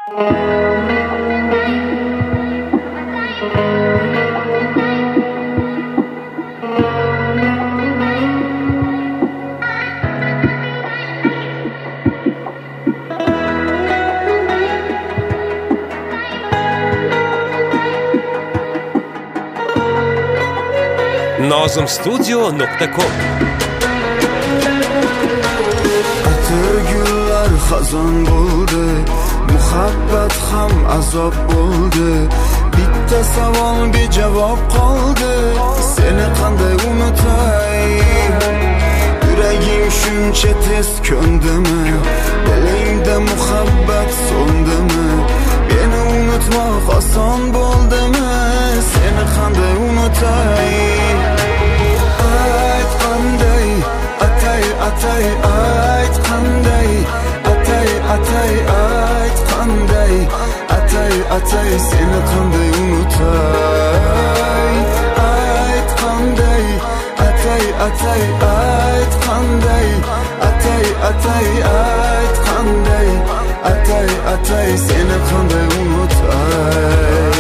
Nozimstudio.com Gullar xazon bo'ldi, muhabbat ham azob bo'ldi. Bitta savol bejavob qoldi, seni qanday unutay? Yuragim shuncha tez ko'ndimi? Dilingda muhabbat so'ndimi? Meni unutmoq oson bo'ldimi? Seni qanday unutay? Ayt qanday, atay ayt qanday, atay ayt qanday, atay seni qanday unutay? Ayt qanday, atay ayt qanday, atay ayt qanday, atay seni qanday unutay?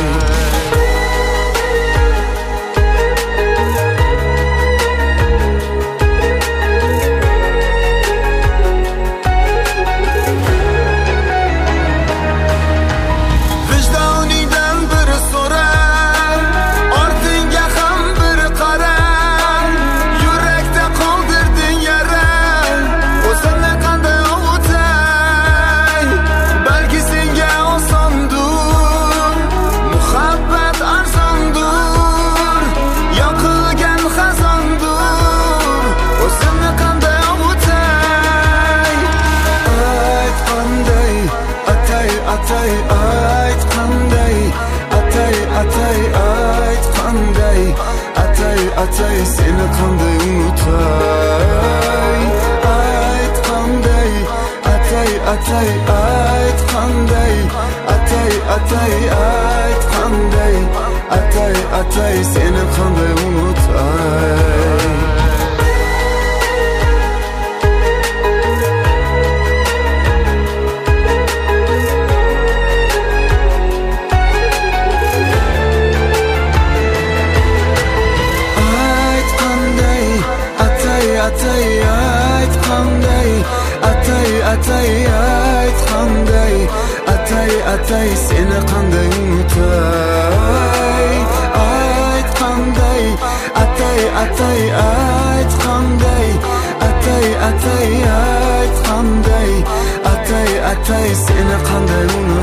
Atay seni qanday unutay? Ayt qanday, atay ayt qanday, atay ayt qanday, atay seni qanday unutay? Atay ayt qanday, atay ayt qanday, atay seni qanday unutay? Ayt qanday, atay ayt qanday, atay ayt qanday, atay seni qanday unutay?